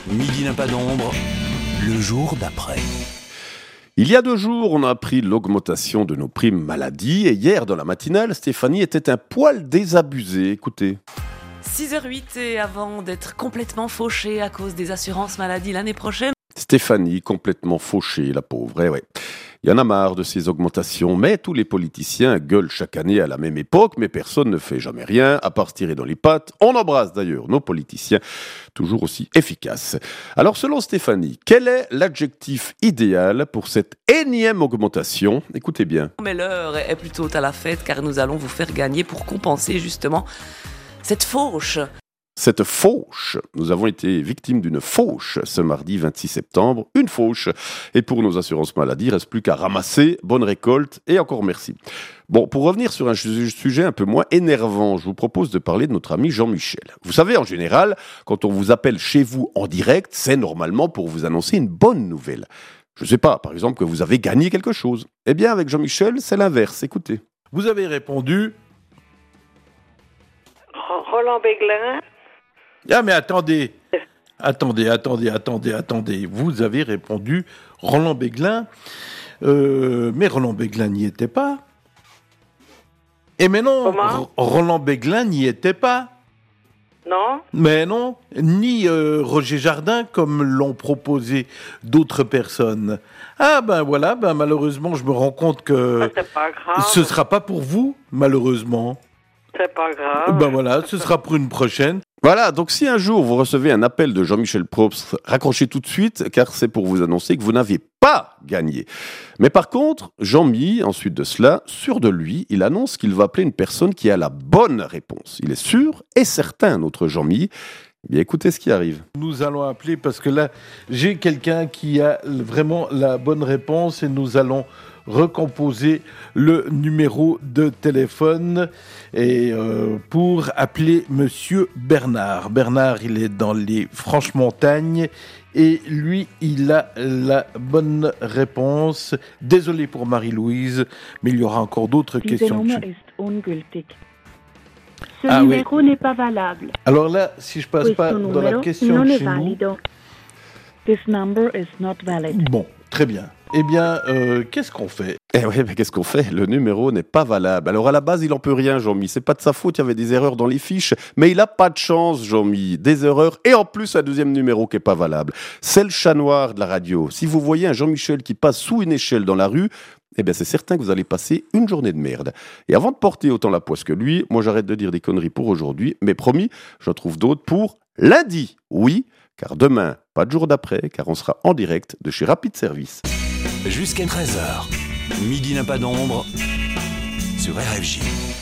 Midi n'a pas d'ombre, le jour d'après. Il y a 2 jours, on a appris l'augmentation de nos primes maladie et hier, dans la matinale, Stéphanie était un poil désabusée. Écoutez. 6h08 et avant d'être complètement fauchée à cause des assurances maladie l'année prochaine. Stéphanie, complètement fauchée, la pauvre. Ouais. Il y en a marre de ces augmentations, mais tous les politiciens gueulent chaque année à la même époque, mais personne ne fait jamais rien, à part se tirer dans les pattes. On embrasse d'ailleurs nos politiciens, toujours aussi efficaces. Alors selon Stéphanie, quel est l'adjectif idéal pour cette énième augmentation ? Écoutez bien. Mais l'heure est plutôt à la fête car nous allons vous faire gagner pour compenser justement cette fauche. Cette fauche, nous avons été victimes d'une fauche ce mardi 26 septembre, une fauche. Et pour nos assurances maladie, il ne reste plus qu'à ramasser, bonne récolte et encore merci. Bon, pour revenir sur un sujet un peu moins énervant, je vous propose de parler de notre ami Jean-Michel. Vous savez, en général, quand on vous appelle chez vous en direct, c'est normalement pour vous annoncer une bonne nouvelle. Je ne sais pas, par exemple, que vous avez gagné quelque chose. Eh bien, avec Jean-Michel, c'est l'inverse, écoutez. Vous avez répondu... Roland Béglin. Ah mais attendez. Vous avez répondu Roland Béglin, mais Roland Béglin n'y était pas. Et mais non, Roland Béglin n'y était pas. Non. Mais non, ni Roger Jardin comme l'ont proposé d'autres personnes. Ah ben voilà, malheureusement je me rends compte que C'est pas grave. ce sera pas pour vous, malheureusement. C'est pas grave. Ben voilà, ce sera pour une prochaine. Voilà, donc si un jour vous recevez un appel de Jean-Michel Probst, raccrochez tout de suite, car c'est pour vous annoncer que vous n'avez pas gagné. Mais par contre, Jean-Mi, ensuite de cela, sûr de lui, il annonce qu'il va appeler une personne qui a la bonne réponse. Il est sûr et certain, notre Jean-Mi. Eh bien, écoutez ce qui arrive. Nous allons appeler parce que là, j'ai quelqu'un qui a vraiment la bonne réponse et nous allons recomposer le numéro de téléphone et pour appeler Monsieur Bernard. Bernard, il est dans les Franches-Montagnes et lui, il a la bonne réponse. Désolé pour Marie-Louise, mais il y aura encore d'autres questions. Ce numéro n'est pas valable. Alors là, si je passe pas dans la question de chez nous... This number is not valid. Bon, très bien. Eh bien, qu'est-ce qu'on fait ? Eh oui, mais qu'est-ce qu'on fait ? Le numéro n'est pas valable. Alors à la base, il n'en peut rien, Jean-Mi. C'est pas de sa faute, il y avait des erreurs dans les fiches. Mais il a pas de chance, Jean-Mi. Des erreurs et en plus un deuxième numéro qui est pas valable. C'est le chat noir de la radio. Si vous voyez un Jean-Michel qui passe sous une échelle dans la rue, eh bien c'est certain que vous allez passer une journée de merde. Et avant de porter autant la poisse que lui, moi j'arrête de dire des conneries pour aujourd'hui. Mais promis, j'en trouve d'autres pour lundi. Oui, car demain, pas de jour d'après, car on sera en direct de chez Rapid Service. Jusqu'à 13h, Midi n'a pas d'ombre sur RFJ.